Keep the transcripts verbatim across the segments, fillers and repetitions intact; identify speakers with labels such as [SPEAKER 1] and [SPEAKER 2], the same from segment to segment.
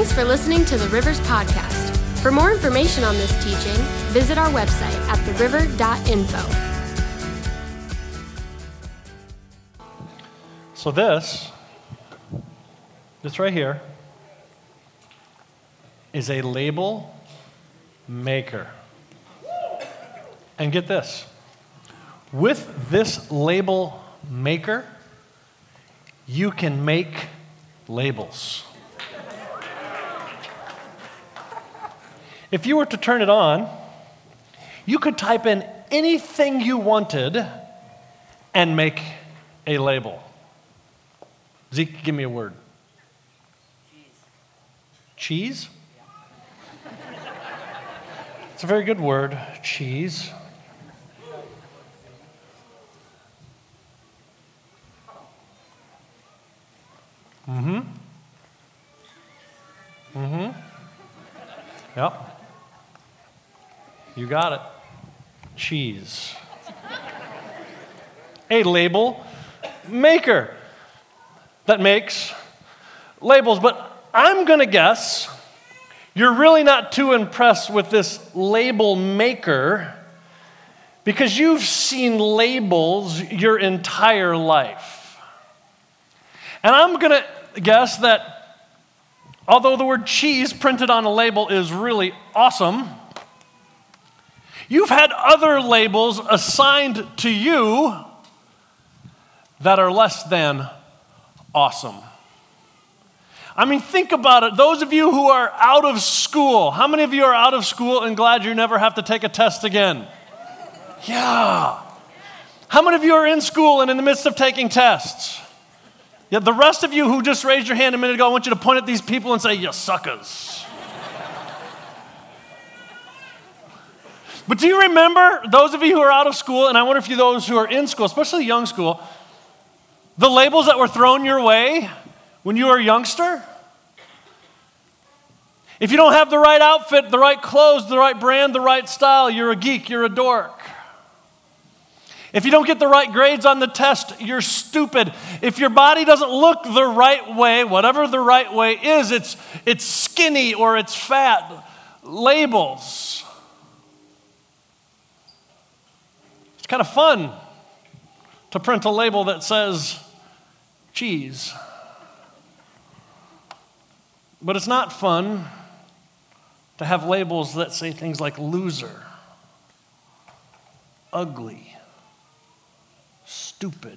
[SPEAKER 1] Thanks for listening to the Rivers Podcast. For more information on this teaching, visit our website at the river dot info.
[SPEAKER 2] So this, this right here, is a label maker. And get this, with this label maker, you can make labels. If you were to turn it on, you could type in anything you wanted and make a label. Zeke, give me a word. Cheese. Cheese? It's a very good word, cheese. Mm-hmm. Mm-hmm. Yep. You got it. Cheese. A label maker that makes labels. But I'm going to guess you're really not too impressed with this label maker because you've seen labels your entire life. And I'm going to guess that although the word cheese printed on a label is really awesome, you've had other labels assigned to you that are less than awesome. I mean, think about it. Those of you who are out of school, how many of you are out of school and glad you never have to take a test again? Yeah. How many of you are in school and in the midst of taking tests? Yeah, the rest of you who just raised your hand a minute ago, I want you to point at these people and say, you suckers. But do you remember, those of you who are out of school, and I wonder if you those who are in school, especially young school, the labels that were thrown your way when you were a youngster? If you don't have the right outfit, the right clothes, the right brand, the right style, you're a geek, you're a dork. If you don't get the right grades on the test, you're stupid. If your body doesn't look the right way, whatever the right way is, it's, it's skinny or it's fat. Labels. It's kind of fun to print a label that says cheese. But it's not fun to have labels that say things like loser, ugly, stupid.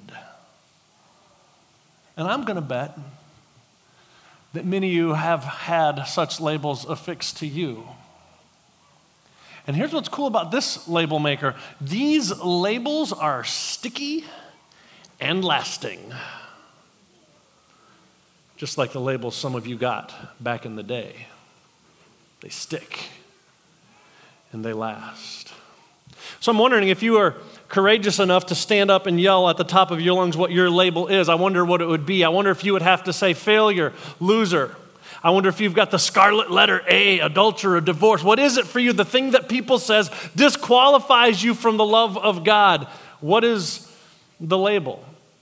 [SPEAKER 2] And I'm going to bet that many of you have had such labels affixed to you. And here's what's cool about this label maker. These labels are sticky and lasting. Just like the labels some of you got back in the day. They stick and they last. So I'm wondering if you are courageous enough to stand up and yell at the top of your lungs what your label is. I wonder what it would be. I wonder if you would have to say failure, loser. I wonder if you've got the scarlet letter A, adulterer, divorce. What is it for you? The thing that people says disqualifies you from the love of God. What is the label?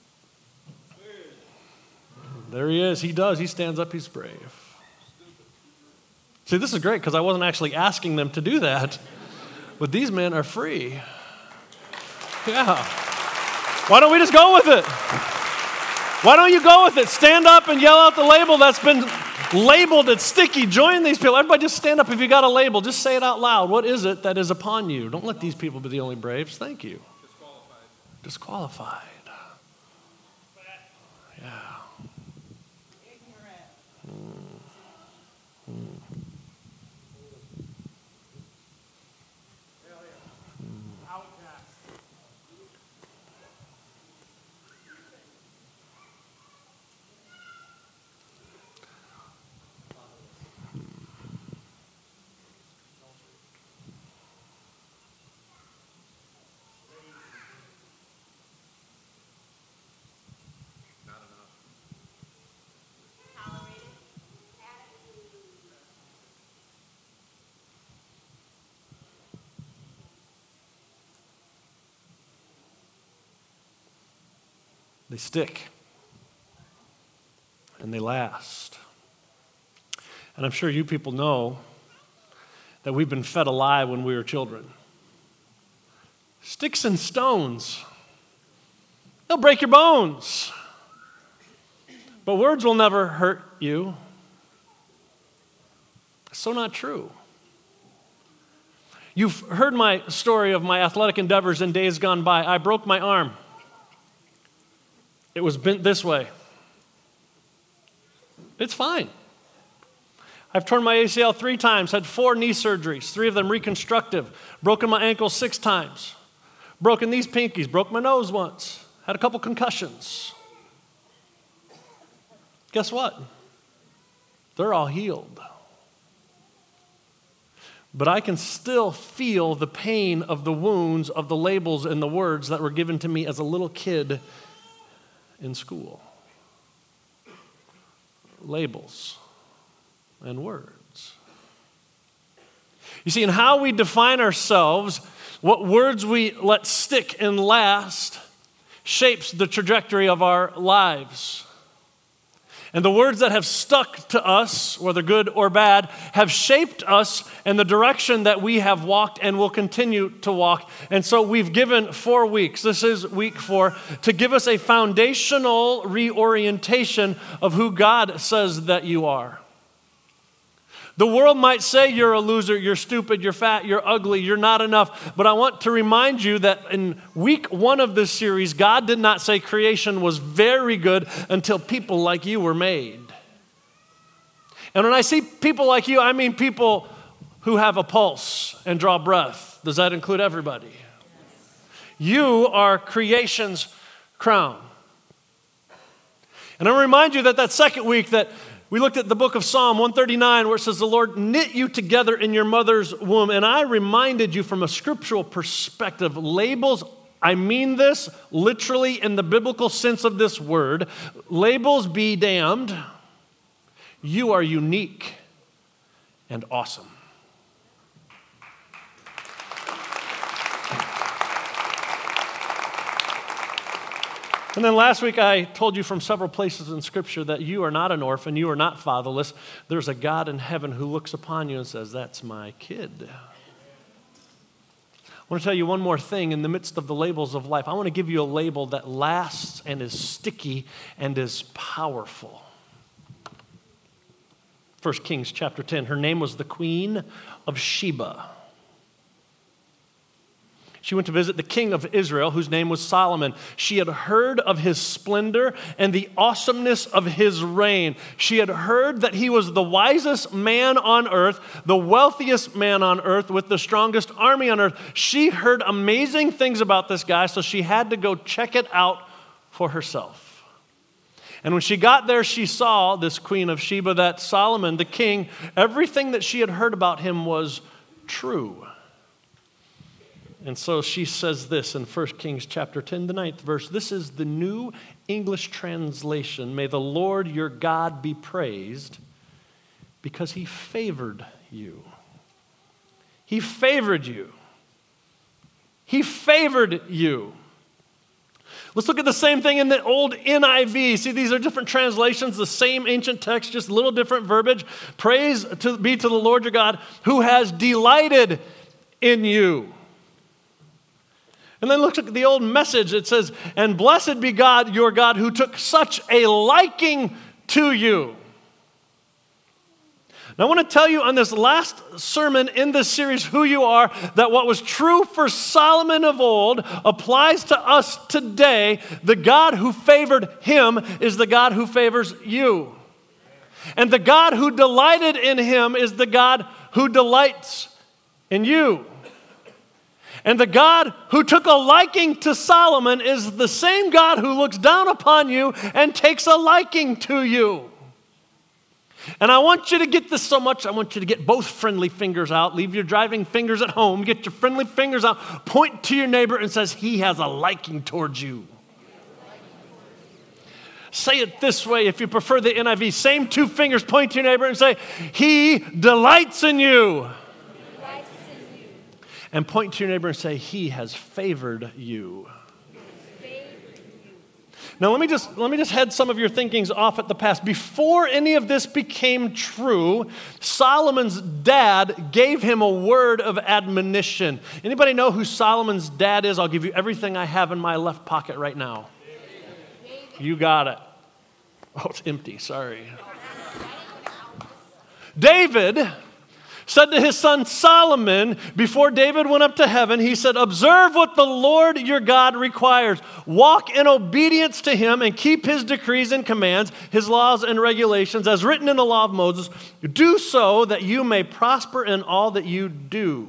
[SPEAKER 2] There he is. He does. He stands up. He's brave. See, this is great because I wasn't actually asking them to do that. But these men are free. Yeah. Why don't we just go with it? Why don't you go with it? Stand up and yell out the label that's been labeled. It's sticky. Join these people. Everybody just stand up. If you got a label, just say it out loud. What is it that is upon you? Don't let these people be the only braves. Thank you. Disqualified. Disqualified. Yeah. Mm. Mm. They stick, and they last. And I'm sure you people know that we've been fed a lie when we were children. Sticks and stones, they'll break your bones. But words will never hurt you. So not true. You've heard my story of my athletic endeavors in days gone by. I broke my arm. It was bent this way. It's fine. I've torn my A C L three times, had four knee surgeries, three of them reconstructive, broken my ankle six times, broken these pinkies, broke my nose once, had a couple concussions. Guess what? They're all healed. But I can still feel the pain of the wounds of the labels and the words that were given to me as a little kid in school. Labels and words. You see, in how we define ourselves, what words we let stick and last shapes the trajectory of our lives. And the words that have stuck to us, whether good or bad, have shaped us in the direction that we have walked and will continue to walk. And so we've given four weeks, this is week four, to give us a foundational reorientation of who God says that you are. The world might say you're a loser, you're stupid, you're fat, you're ugly, you're not enough. But I want to remind you that in week one of this series, God did not say creation was very good until people like you were made. And when I see people like you, I mean people who have a pulse and draw breath. Does that include everybody? You are creation's crown. And I remind you that that second week that we looked at the book of Psalm one thirty-nine where it says, the Lord knit you together in your mother's womb. And I reminded you from a scriptural perspective, labels, I mean this literally in the biblical sense of this word. Labels be damned. You are unique and awesome. And then last week I told you from several places in Scripture that you are not an orphan, you are not fatherless. There's a God in heaven who looks upon you and says, that's my kid. I want to tell you one more thing in the midst of the labels of life. I want to give you a label that lasts and is sticky and is powerful. First Kings chapter ten, her name was the Queen of Sheba. She went to visit the king of Israel, whose name was Solomon. She had heard of his splendor and the awesomeness of his reign. She had heard that he was the wisest man on earth, the wealthiest man on earth, with the strongest army on earth. She heard amazing things about this guy, so she had to go check it out for herself. And when she got there, she saw, this Queen of Sheba, that Solomon, the king, everything that she had heard about him was true. And so she says this in First Kings chapter ten, the ninth verse. This is the New English translation. May the Lord your God be praised because he favored you. He favored you. He favored you. Let's look at the same thing in the old N I V. See, these are different translations, the same ancient text, just a little different verbiage. Praise to be to the Lord your God who has delighted in you. And then look at the old Message. It says, and blessed be God, your God, who took such a liking to you. Now I want to tell you on this last sermon in this series, who you are, that what was true for Solomon of old applies to us today. The God who favored him is the God who favors you. And the God who delighted in him is the God who delights in you. And the God who took a liking to Solomon is the same God who looks down upon you and takes a liking to you. And I want you to get this so much, I want you to get both friendly fingers out. Leave your driving fingers at home. Get your friendly fingers out. Point to your neighbor and says, he has a liking towards you. Say it this way if you prefer the N I V. Same two fingers, point to your neighbor and say, he delights in you. And point to your neighbor and say, he has favored you. Now let me just let me just head some of your thinkings off at the past. Before any of this became true, Solomon's dad gave him a word of admonition. Anybody know who Solomon's dad is? I'll give you everything I have in my left pocket right now. You got it. Oh, it's empty, sorry. David said to his son Solomon, before David went up to heaven, he said, observe what the Lord your God requires. Walk in obedience to him and keep his decrees and commands, his laws and regulations, as written in the law of Moses. Do so that you may prosper in all that you do.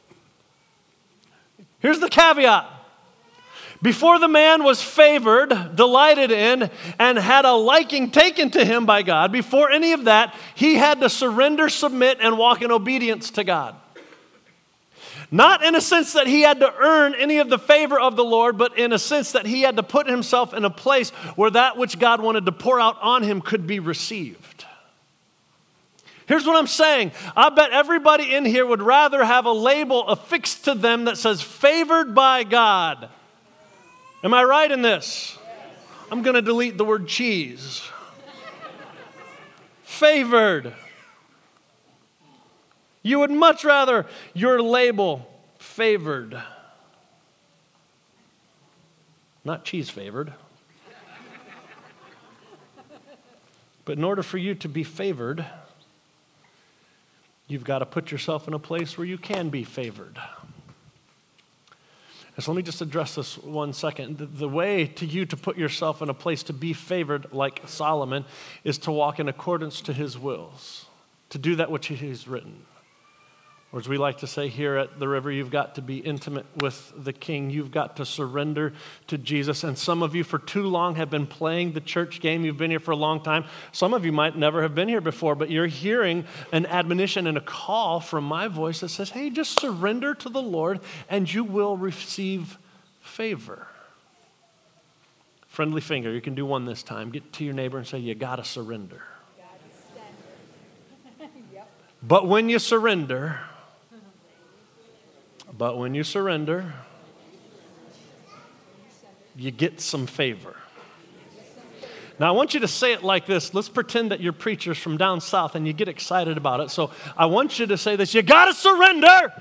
[SPEAKER 2] Here's the caveat. Before the man was favored, delighted in, and had a liking taken to him by God, before any of that, he had to surrender, submit, and walk in obedience to God. Not in a sense that he had to earn any of the favor of the Lord, but in a sense that he had to put himself in a place where that which God wanted to pour out on him could be received. Here's what I'm saying. I bet everybody in here would rather have a label affixed to them that says, favored by God. Am I right in this? I'm going to delete the word cheese. Favored. You would much rather your label favored. Not cheese favored. But in order for you to be favored, you've got to put yourself in a place where you can be favored. So let me just address this one second. The, the way to you to put yourself in a place to be favored like Solomon is to walk in accordance to his wills, to do that which he's written. Or as we like to say here at the River, you've got to be intimate with the King. You've got to surrender to Jesus. And some of you for too long have been playing the church game. You've been here for a long time. Some of you might never have been here before, but you're hearing an admonition and a call from my voice that says, hey, just surrender to the Lord and you will receive favor. Friendly finger, you can do one this time. Get to your neighbor and say, you got to surrender. Yep. But when you surrender... But when you surrender, you get some favor. Now, I want you to say it like this. Let's pretend that you're preachers from down south and you get excited about it. So I want you to say this. You got to surrender.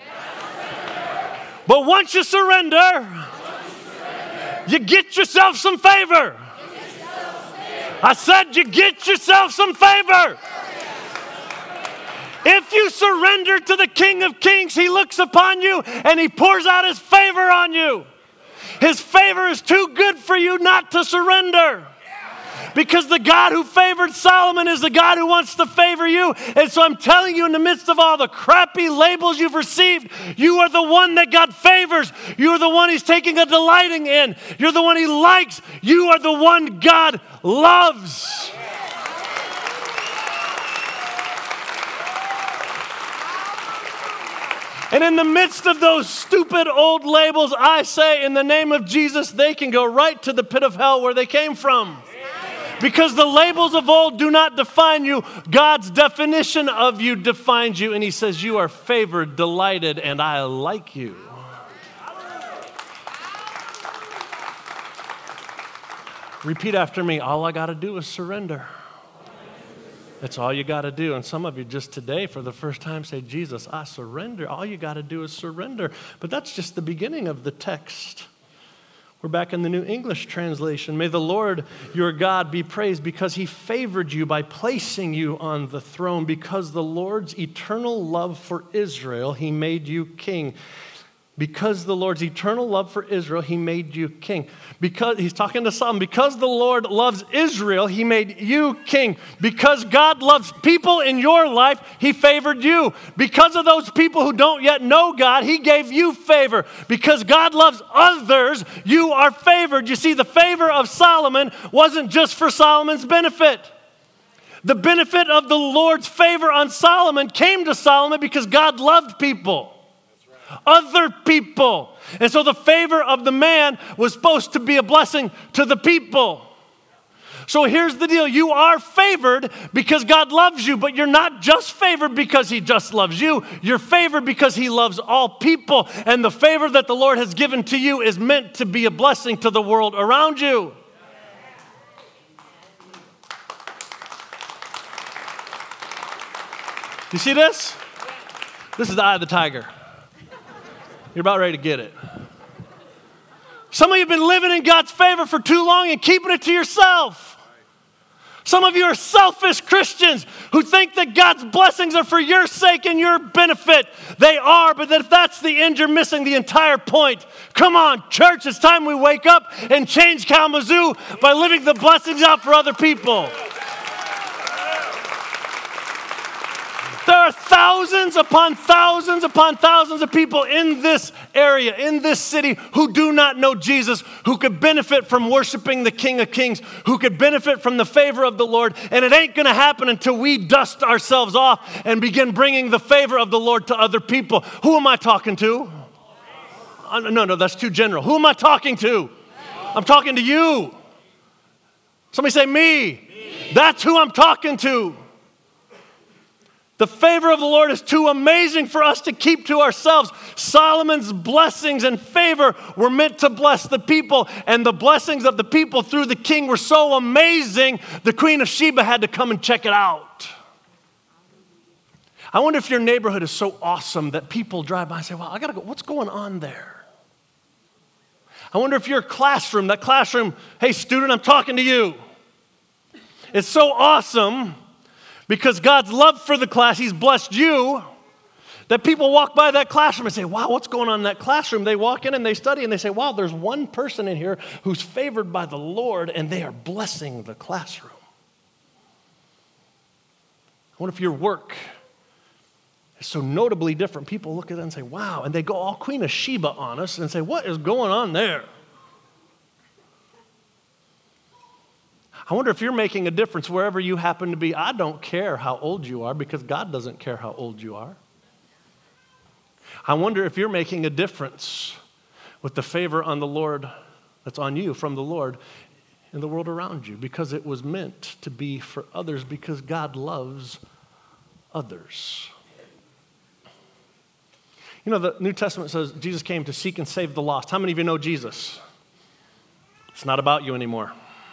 [SPEAKER 2] But once you surrender, once you, surrender you get yourself some favor. Yourself favor. I said you get yourself some favor. If you surrender to the King of Kings, he looks upon you and he pours out his favor on you. His favor is too good for you not to surrender. Because the God who favored Solomon is the God who wants to favor you. And so I'm telling you, in the midst of all the crappy labels you've received, you are the one that God favors. You are the one he's taking a delighting in. You're the one he likes. You are the one God loves. And in the midst of those stupid old labels, I say, in the name of Jesus, they can go right to the pit of hell where they came from. Because the labels of old do not define you. God's definition of you defines you. And he says, you are favored, delighted, and I like you. Repeat after me. All I got to do is surrender. That's all you got to do. And some of you just today, for the first time, say, Jesus, I surrender. All you got to do is surrender. But that's just the beginning of the text. We're back in the New English translation. May the Lord your God be praised because he favored you by placing you on the throne. Because the Lord's eternal love for Israel, he made you king. Because the Lord's eternal love for Israel, he made you king. Because he's talking to Solomon. Because the Lord loves Israel, he made you king. Because God loves people in your life, he favored you. Because of those people who don't yet know God, he gave you favor. Because God loves others, you are favored. You see, the favor of Solomon wasn't just for Solomon's benefit. The benefit of the Lord's favor on Solomon came to Solomon because God loved people. Other people. And so the favor of the man was supposed to be a blessing to the people. So here's the deal. You are favored because God loves you, but you're not just favored because he just loves you. You're favored because he loves all people. And the favor that the Lord has given to you is meant to be a blessing to the world around you. You see this? This is the eye of the tiger. You're about ready to get it. Some of you have been living in God's favor for too long and keeping it to yourself. Some of you are selfish Christians who think that God's blessings are for your sake and your benefit. They are, but if that's the end, you're missing the entire point. Come on, church, it's time we wake up and change Kalamazoo by living the blessings out for other people. There are thousands upon thousands upon thousands of people in this area, in this city, who do not know Jesus, who could benefit from worshiping the King of Kings, who could benefit from the favor of the Lord. And it ain't going to happen until we dust ourselves off and begin bringing the favor of the Lord to other people. Who am I talking to? Uh, no, no, that's too general. Who am I talking to? I'm talking to you. Somebody say me. me. That's who I'm talking to. The favor of the Lord is too amazing for us to keep to ourselves. Solomon's blessings and favor were meant to bless the people, and the blessings of the people through the king were so amazing, the Queen of Sheba had to come and check it out. I wonder if your neighborhood is so awesome that people drive by and say, well, I gotta go, what's going on there? I wonder if your classroom, that classroom, hey student, I'm talking to you. It's so awesome because God's love for the class, He's blessed you, that people walk by that classroom and say, wow, what's going on in that classroom? They walk in and they study and they say, wow, there's one person in here who's favored by the Lord and they are blessing the classroom. I wonder if your work is so notably different. People look at it and say, wow, and they go all Queen of Sheba on us and say, what is going on there? I wonder if you're making a difference wherever you happen to be. I don't care how old you are because God doesn't care how old you are. I wonder if you're making a difference with the favor on the Lord that's on you from the Lord in the world around you because it was meant to be for others because God loves others. You know, the New Testament says Jesus came to seek and save the lost. How many of you know Jesus? It's not about you anymore.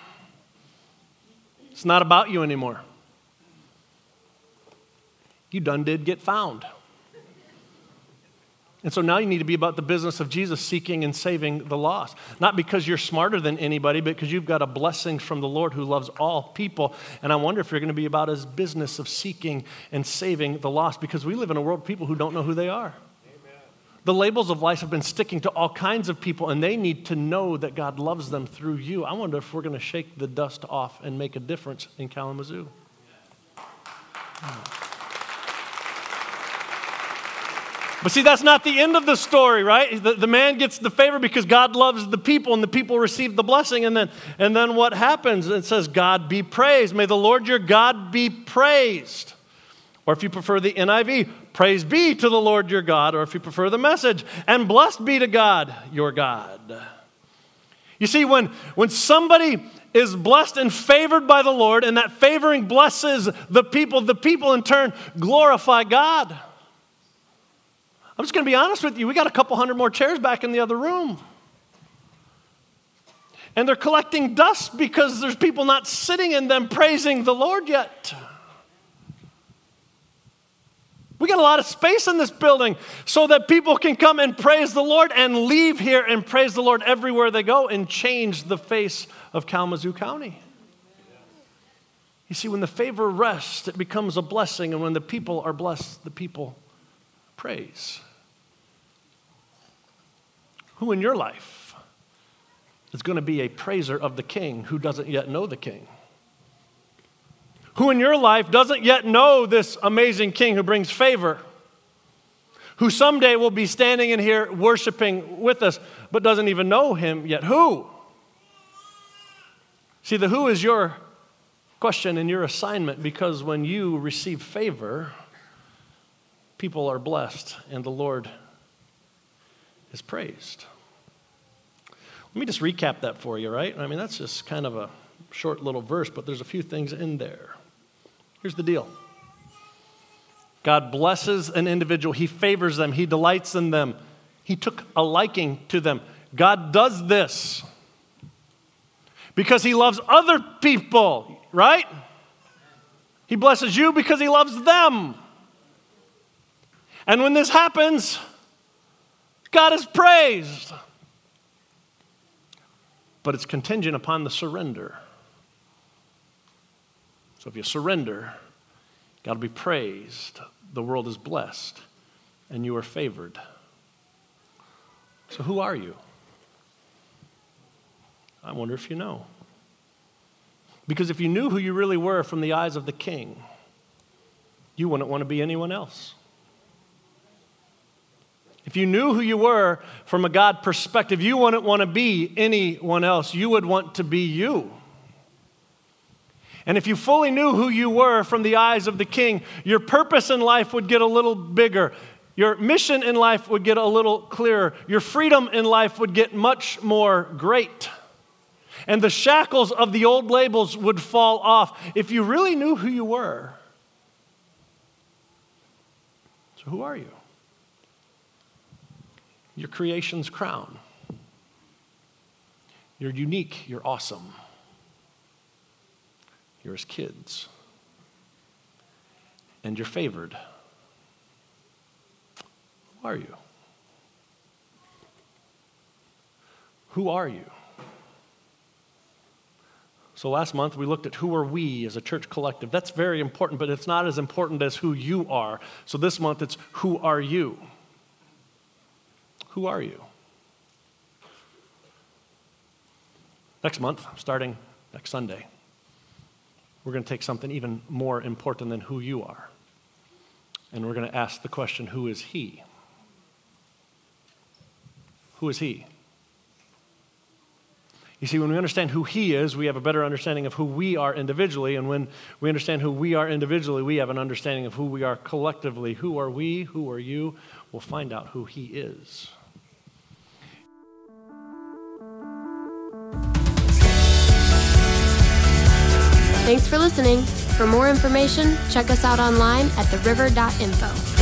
[SPEAKER 2] It's not about you anymore. You done did get found. And so now you need to be about the business of Jesus seeking and saving the lost. Not because you're smarter than anybody, but because you've got a blessing from the Lord who loves all people. And I wonder if you're going to be about his business of seeking and saving the lost because we live in a world of people who don't know who they are. The labels of life have been sticking to all kinds of people, and they need to know that God loves them through you. I wonder if we're going to shake the dust off and make a difference in Kalamazoo. But see, that's not the end of the story, right? The, the man gets the favor because God loves the people, and the people receive the blessing. And then, and then what happens? It says, God be praised. May the Lord your God be praised. Or if you prefer the N I V, praise be to the Lord your God. Or if you prefer the Message, and blessed be to God your God. You see, when, when somebody is blessed and favored by the Lord, and that favoring blesses the people, the people in turn glorify God. I'm just going to be honest with you. We got a couple hundred more chairs back in the other room. And they're collecting dust because there's people not sitting in them praising the Lord yet. We got a lot of space in this building so that people can come and praise the Lord and leave here and praise the Lord everywhere they go and change the face of Kalamazoo County. You see, when the favor rests, it becomes a blessing, and when the people are blessed, the people praise. Who in your life is going to be a praiser of the King who doesn't yet know the King? Who in your life doesn't yet know this amazing King who brings favor? Who someday will be standing in here worshiping with us, but doesn't even know him yet? Who? See, the who is your question and your assignment, because when you receive favor, people are blessed and the Lord is praised. Let me just recap that for you, right? I mean, that's just kind of a short little verse, but there's a few things in there. Here's the deal. God blesses an individual. He favors them. He delights in them. He took a liking to them. God does this because he loves other people, right? He blesses you because he loves them. And when this happens, God is praised. But it's contingent upon the surrender. So if you surrender, God will be praised, the world is blessed, and you are favored. So who are you? I wonder if you know. Because if you knew who you really were from the eyes of the King, you wouldn't want to be anyone else. If you knew who you were from a God perspective, you wouldn't want to be anyone else. You would want to be you. And if you fully knew who you were from the eyes of the King, your purpose in life would get a little bigger. Your mission in life would get a little clearer. Your freedom in life would get much more great. And the shackles of the old labels would fall off if you really knew who you were. So who are you? Your creation's crown. You're unique. You're awesome. You're his kids. And you're favored. Who are you? Who are you? So last month we looked at who are we as a church collective. That's very important, but it's not as important as who you are. So this month it's who are you? Who are you? Next month, starting next Sunday, we're going to take something even more important than who you are. And we're going to ask the question, who is he? Who is he? You see, when we understand who he is, we have a better understanding of who we are individually. And when we understand who we are individually, we have an understanding of who we are collectively. Who are we? Who are you? We'll find out who he is.
[SPEAKER 1] Thanks for listening. For more information, check us out online at the river dot info.